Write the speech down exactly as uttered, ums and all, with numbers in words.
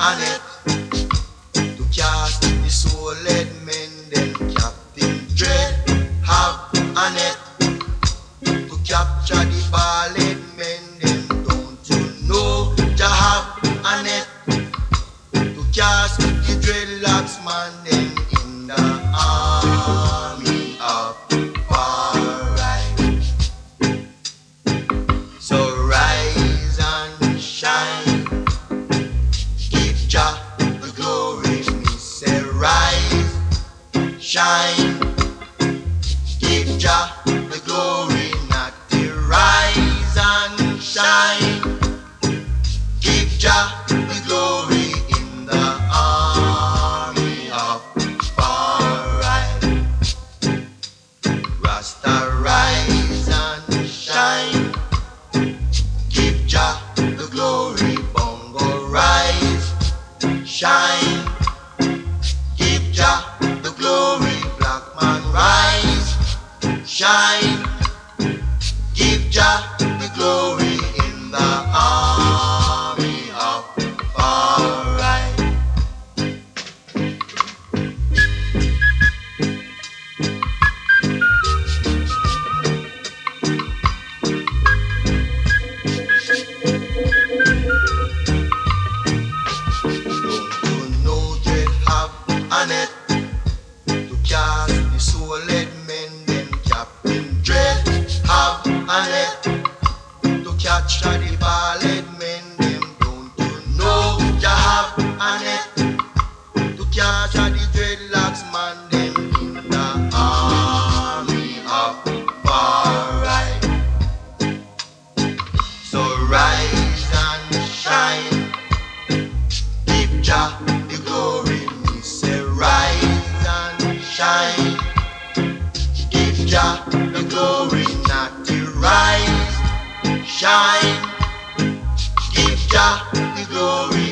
on it. To cast the soul led men, them Captain Dread have on it. To capture the ballad men, them don't you know Jah have on it. To cast the dreadlocks man, them in the army of far right. So rise and shine, give Jah the glory. Me say rise, shine, give Jah the glory. Not the rise and shine, give Jah the glory in the army of far right. Rasta rise and shine, give Jah the glory. Bongo rise, shine, give Jah the glory. Black man rise, shine, give Jah the glory in the army of far right. Don't you know they have on it to cast the soul led men, them Captain Dread have on it. To catch the ballad men, them don't you know Jah have on it. To catch the dreadlocks man, them in the army of far right. So rise and shine, give Jah the glory. Me say rise and shine, give Jah the glory. Not the rise, shine, give Jah the glory.